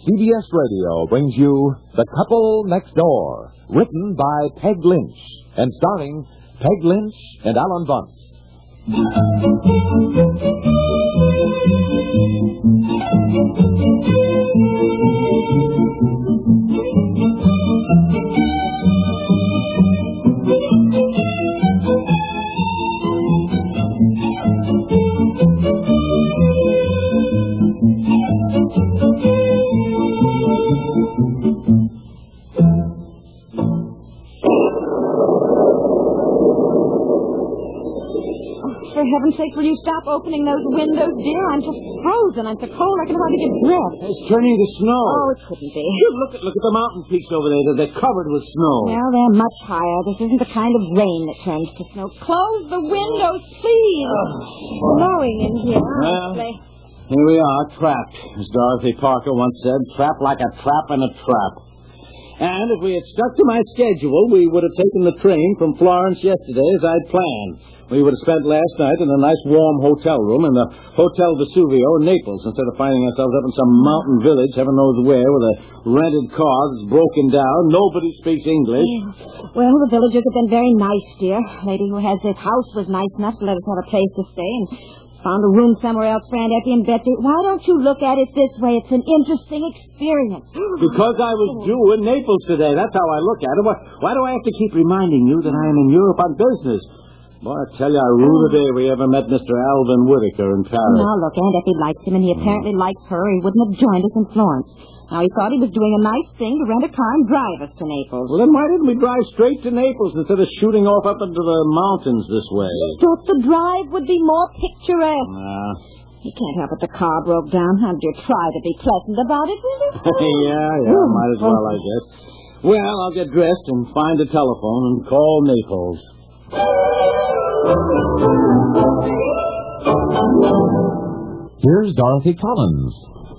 CBS Radio brings you The Couple Next Door, written by Peg Lynch, and starring Peg Lynch and Alan Bunce. For heaven's sake, will you stop opening those windows, dear? I'm just frozen. I'm so cold I can hardly get breath. It's turning to snow. Oh, it couldn't be. Look at the mountain peaks over there. They're covered with snow. Well, they're much higher. This isn't the kind of rain that turns to snow. Close the windows, please. It's blowing in here, honestly. Here we are, trapped. As Dorothy Parker once said, trapped like a trap in a trap. And if we had stuck to my schedule, we would have taken the train from Florence yesterday as I'd planned. We would have spent last night in a nice warm hotel room in the Hotel Vesuvio in Naples instead of finding ourselves up in some mountain village, heaven knows where, with a rented car that's broken down. Nobody speaks English. Yeah. Well, the villagers have been very nice, dear. The lady who has this house was nice enough to let us have a place to stay and found a room somewhere else for Aunt Effie and Betsy. Why don't you look at it this way? It's an interesting experience. Because I was due in Naples today. That's how I look at it. Why do I have to keep reminding you that I am in Europe on business? Boy, I tell you, I rue the day we ever met Mr. Alvin Whitaker in Paris. Now, look, Aunt Effie likes him, and he apparently likes her. He wouldn't have joined us in Florence. Now, he thought he was doing a nice thing to rent a car and drive us to Naples. Well, then why didn't we drive straight to Naples instead of shooting off up into the mountains this way? Thought the drive would be more picturesque. You can't help it the car broke down. How did you try to be pleasant about it? Yeah, might as well, I guess. Well, I'll get dressed and find a telephone and call Naples. Here's Dorothy Collins.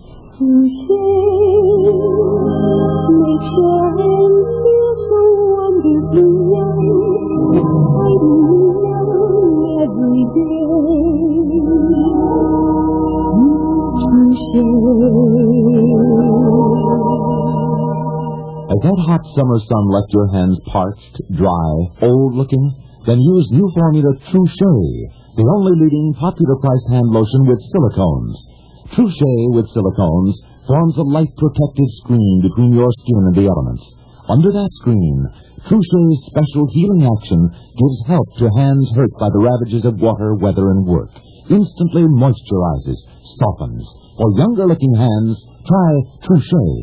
Has that hot summer sun left your hands parched, dry, old-looking? Then use new formula True-Shea, the only leading popular-priced hand lotion with silicones. True-Shea with silicones forms a light protective screen between your skin and the elements. Under that screen, True-Shea's special healing action gives help to hands hurt by the ravages of water, weather, and work. Instantly moisturizes, softens. For younger-looking hands, try True-Shea.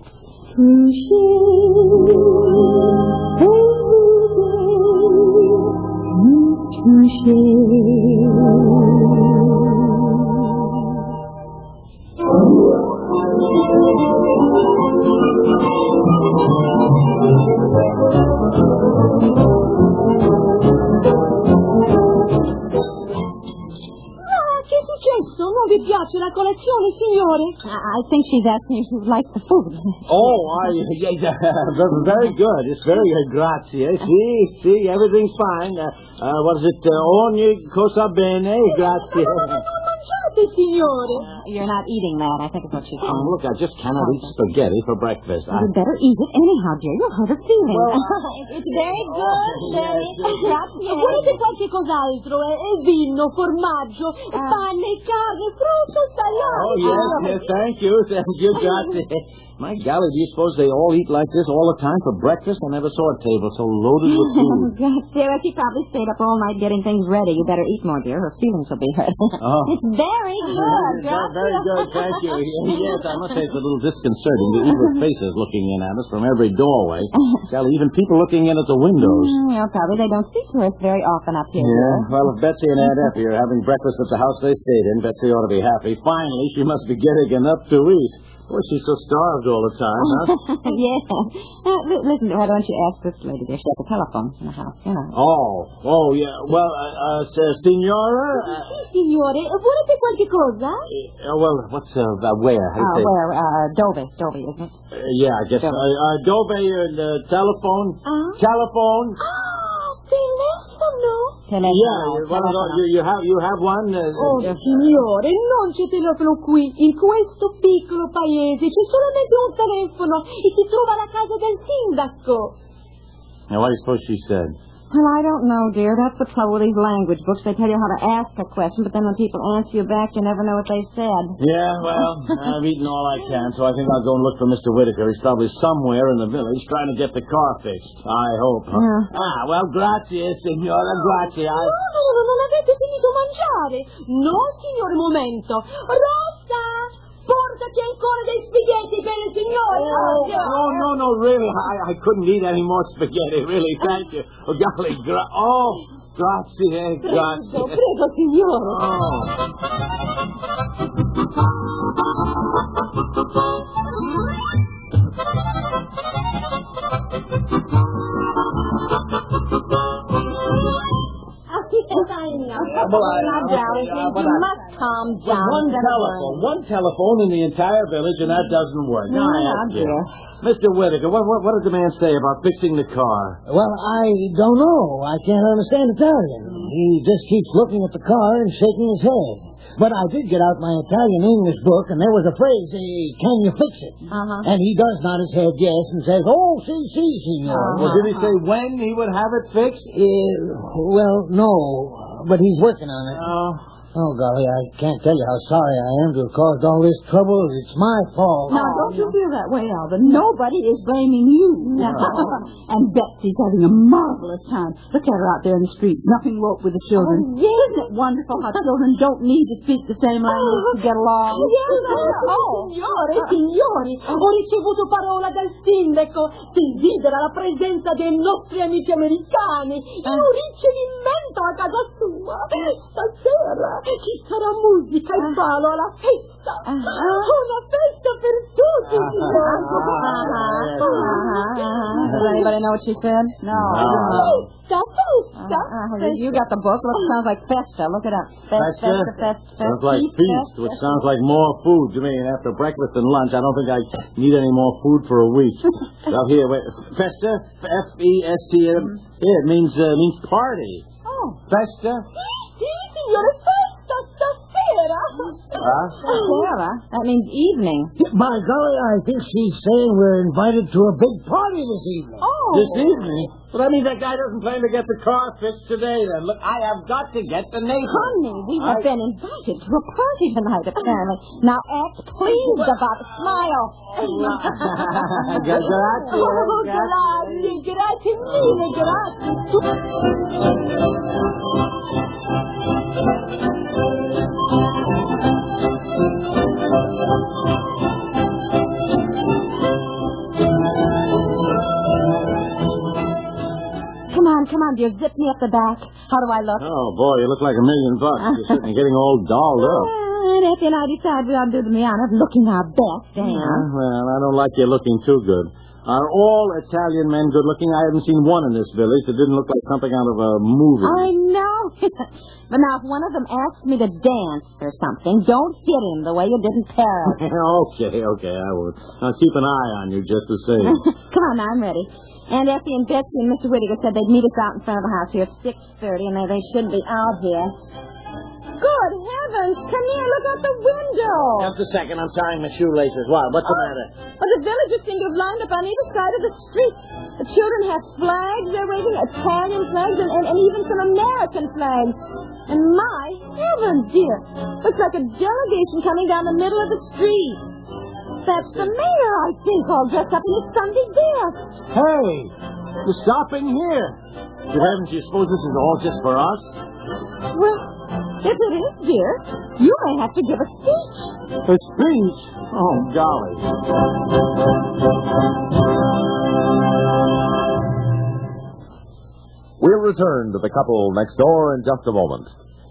Non vi piace la colazione, signore? I think she's asking if you like the food. Oh, very good. It's very good. Grazie. See, everything's fine. What is it? Ogni cosa bene. Grazie. Mangiate, signore. You're not eating that, I think is what she's saying. Oh, look, I just cannot eat spaghetti for breakfast. You'd better eat it anyhow, dear. You'll hurt her feelings. Well, it's very good, very. Grazie. Volete qualche cos'altro? Vino, formaggio, pane, carne, frutto, salato. Oh, yes, thank you, grazie. My golly, do you suppose they all eat like this all the time for breakfast? I never saw a table so loaded with food. Sarah, she probably stayed up all night getting things ready. You better eat more, dear. Her feelings will be hurt. Oh. It's very good. Very good, thank you. Yes, I must say it's a little disconcerting to eat with faces looking in at us from every doorway. Golly, even people looking in at the windows. Well, probably they don't see tourists very often up here. Yeah, well, if Betsy and Aunt Effie are having breakfast at the house they stayed in, Betsy ought to be happy. Finally, she must be getting enough to eat. Boy, she's so starved all the time, huh? Yeah. Listen, why don't you ask this lady there? She has a telephone in the house, you know. Oh, yeah. Well, signora? Signore, volete qualche cosa? Well, what's, where? Where? Dove, isn't it? Yeah, I guess. Dove, telephone? Telephone? Telefono? You have one? Signore, non c'è telefono qui. In questo piccolo paese c'è solamente un telefono e si trova alla casa del sindaco. Now, what do you suppose she said? Well, I don't know, dear. That's the trouble with these language books. They tell you how to ask a question, but then when people answer you back, you never know what they said. Yeah, well, I've eaten all I can, so I think I'll go and look for Mr. Whitaker. He's probably somewhere in the village trying to get the car fixed. I hope. Yeah. Well, grazie, signora, grazie. No, non avete finito mangiare. No, signore, momento. Rossa, portaci ancora dei spaghetti per il signore. No, really. I couldn't eat any more spaghetti, really. Thank you. Oh, golly, grazie. Prego, signore. You must calm down. One telephone in the entire village, and that doesn't work. Dear. Mr. Whitaker, what did the man say about fixing the car? Well, I don't know. I can't understand Italian. He just keeps looking at the car and shaking his head. But I did get out my Italian-English book, and there was a phrase, can you fix it? And he does nod his head yes and says, oh, si, signor. Well, did he say when he would have it fixed? Well, no, but he's working on it. Oh, golly, I can't tell you how sorry I am to have caused all this trouble. It's my fault. Now, don't you feel that way, Alvin? Nobody is blaming you. And Betsy's having a marvelous time. Look at her out there in the street. Nothing wrong with the children. Oh, yes. Isn't it wonderful how children don't need to speak the same language to get along? Signori, ho ricevuto parola dal sindaco. Desidera la presenza dei nostri amici americani in un ricevimento a casa sua. Stasera ci sarà musica e ballo alla festa. Una festa per tutti, Does anybody know what she said? No. You got the book. Look, it sounds like festa. Look it up. Festa. Sounds like feast, which sounds like more food to me. And after breakfast and lunch, I don't think I need any more food for a week. So here, wait. Festa? F-E-S-T. It means party. Oh. Festa? Sì, signore, festa stasera. Stasera? That means evening. By golly, I think she's saying we're invited to a big party this evening. Oh. This evening? Well, that means that guy doesn't plan to get the car fixed today, then. Look, I have got to get the neighbor. Honey, we have been invited to a party tonight, apparently. Now act pleased about it. Smile. Grazie mille, Come on, dear. Zip me up the back. How do I look? Oh, boy, you look like $1 million. You're certainly getting all dolled up. And Effie and I decided we ought to do the honor of looking our best, Dan. Well, I don't like you looking too good. Are all Italian men good looking? I haven't seen one in this village that didn't look like something out of a movie. I know. But now, if one of them asks me to dance or something, don't hit him the way you did in Paris. Okay, I won't. I'll keep an eye on you just the same. Come on, now, I'm ready. And Effie and Betsy and Mr. Whitaker said they'd meet us out in front of the house here at 6:30, and they shouldn't be out here. Good heavens! Come here, look out the window. Just a second, I'm tying my shoelaces. What's the matter? Well, the villagers seem to have lined up on either side of the street. The children have flags they're waving, Italian flags, and even some American flags. And my heavens, dear, looks like a delegation coming down the middle of the street. That's the mayor, I think, all dressed up in his Sunday best. Hey, you're stopping here. Good heavens, you suppose this is all just for us? Well, if it is, dear, you may have to give a speech. A speech? Oh, golly. We'll return to the couple next door in just a moment.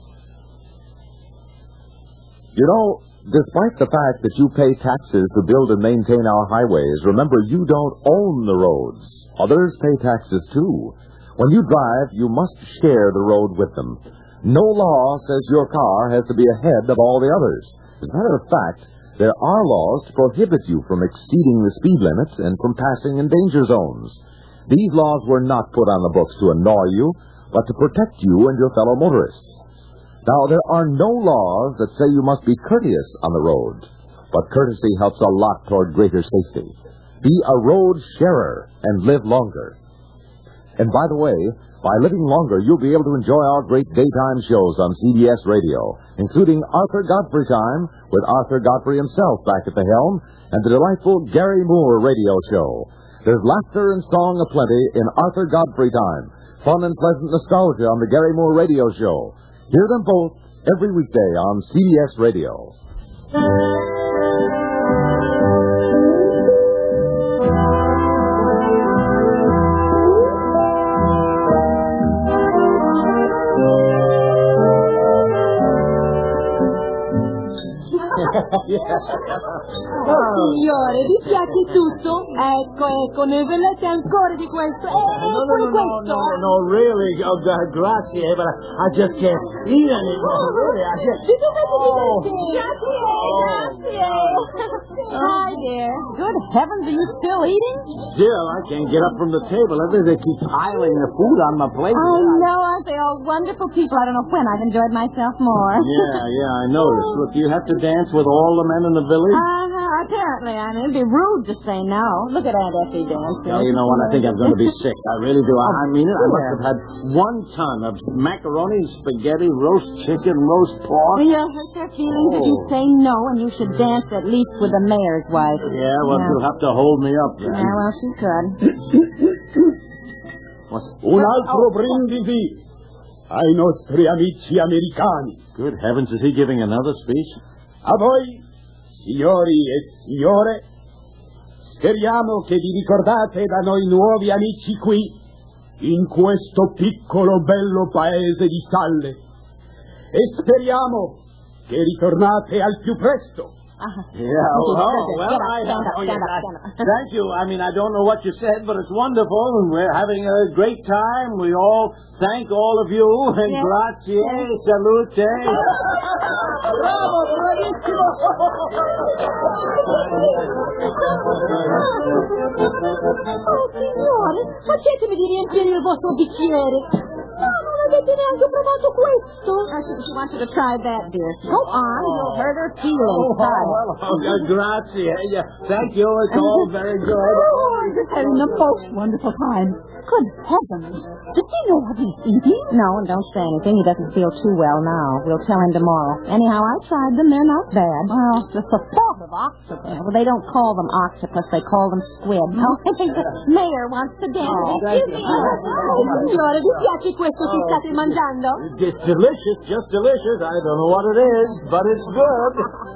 You know, despite the fact that you pay taxes to build and maintain our highways, remember you don't own the roads. Others pay taxes too. When you drive, you must share the road with them. No law says your car has to be ahead of all the others. As a matter of fact, there are laws to prohibit you from exceeding the speed limit and from passing in danger zones. These laws were not put on the books to annoy you, but to protect you and your fellow motorists. Now, there are no laws that say you must be courteous on the road, but courtesy helps a lot toward greater safety. Be a road sharer and live longer. And by the way, by living longer, you'll be able to enjoy our great daytime shows on CBS Radio, including Arthur Godfrey Time, with Arthur Godfrey himself back at the helm, and the delightful Gary Moore radio show. There's laughter and song aplenty in Arthur Godfrey Time, fun and pleasant nostalgia on the Gary Moore radio show. Hear them both every weekday on CBS Radio. Signore, vi piace tutto? Ecco, ne volete ancora di questo? No, really, grazie, but I just can't eat anymore. Really, I just... Grazie. Hi, dear. Good heavens, are you still eating? Still, I can't get up from the table. They keep piling the food on my plate. I know, aren't they all wonderful people? I don't know when I've enjoyed myself more. Yeah, I noticed. Look, you have to dance with all the men in the village? Apparently, I mean, it'd be rude to say no. Look at Aunt Effie dancing. Oh, you know what? I think I'm going to be sick. I really do. I mean it. I must have had 1 ton of macaroni, spaghetti, roast chicken, roast pork. You'll hurt their feelings if you say no, and you should dance at least with the mayor's wife. Yeah, well, she'll have to hold me up then. Yeah, well, she could. Un altro brindisi ai nostri amici americani. Good heavens, is he giving another speech? A voi, signori e signore, speriamo che vi ricordate da noi nuovi amici qui, in questo piccolo bello paese di Stalle. E speriamo che ritornate al più presto. Yeah, thank you. I mean, I don't know what you said, but it's wonderful, and we're having a great time. We all thank all of you, and grazie, salute. Bravo, bravissimo! Oh, signore, facetemi di riempire il vostro bicchiere. No, non avete neanche provato questo. She wants you to try that, dear. Go on, you'll hurt her feelings. Grazie. Yeah, thank you. It's all very good. Oh, I'm just having the most wonderful time. Good heavens. Does he know what he's eating? No, and don't say anything. He doesn't feel too well now. We'll tell him tomorrow. Anyhow, I tried them. They're not bad. Well, just the thought of octopus. Well, they don't call them octopus. They call them squid. Oh, I think the mayor wants to dance. Signore, vi piace questo che state mangiando? It's delicious, just delicious. I don't know what it is, but it's good.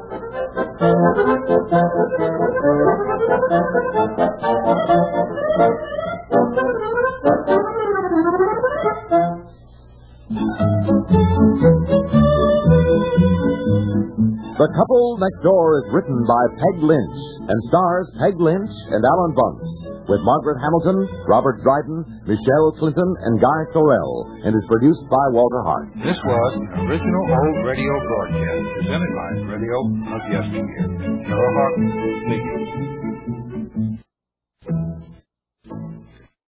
The Couple Next Door is written by Peg Lynch and stars Peg Lynch and Alan Bunce, with Margaret Hamilton, Robert Dryden, Michelle Clinton, and Guy Sorrell, and is produced by Walter Hart. This was an original old radio broadcast presented by Radio of Yesteryear. Joe Hart speaking.